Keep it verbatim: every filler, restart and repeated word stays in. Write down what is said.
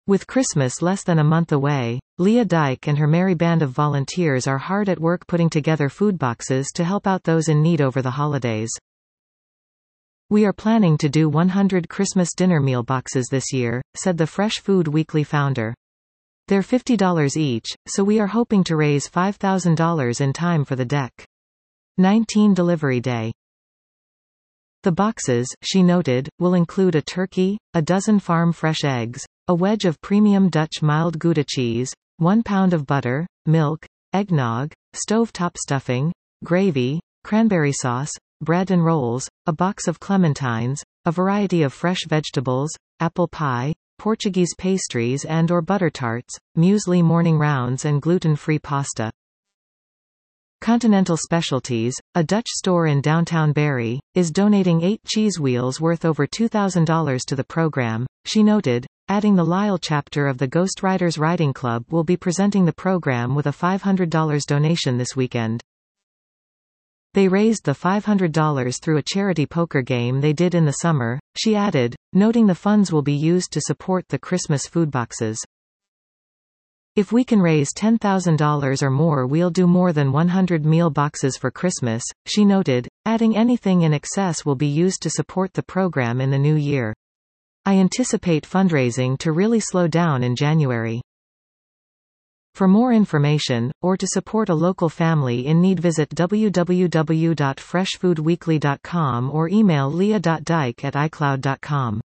With Christmas less than a month away, Leah Dyke and her merry band of volunteers are hard at work putting together food boxes to help out those in need over the holidays. "We are planning to do one hundred Christmas dinner meal boxes this year," said the Fresh Food Weekly founder. "They're fifty dollars each, so we are hoping to raise five thousand dollars in time for the Dec nineteen delivery day." The boxes, she noted, will include a turkey, a dozen farm fresh eggs, a wedge of premium Dutch mild Gouda cheese, one pound of butter, milk, eggnog, stove-top stuffing, gravy, cranberry sauce, bread and rolls, a box of clementines, a variety of fresh vegetables, apple pie, Portuguese pastries and or butter tarts, muesli morning rounds and gluten-free pasta. Continental Specialties, a Dutch store in downtown Barrie, is donating eight cheese wheels worth over two thousand dollars to the program, she noted, adding the Lyle chapter of the Ghost Riders Riding Club will be presenting the program with a five hundred dollars donation this weekend. "They raised the five hundred dollars through a charity poker game they did in the summer," she added, noting the funds will be used to support the Christmas food boxes. "If we can raise ten thousand dollars or more we'll do more than one hundred meal boxes for Christmas," she noted, adding anything in excess will be used to support the program in the new year. "I anticipate fundraising to really slow down in January." For more information, or to support a local family in need, visit w w w dot fresh food weekly dot com or email leah dot dyke at i cloud dot com.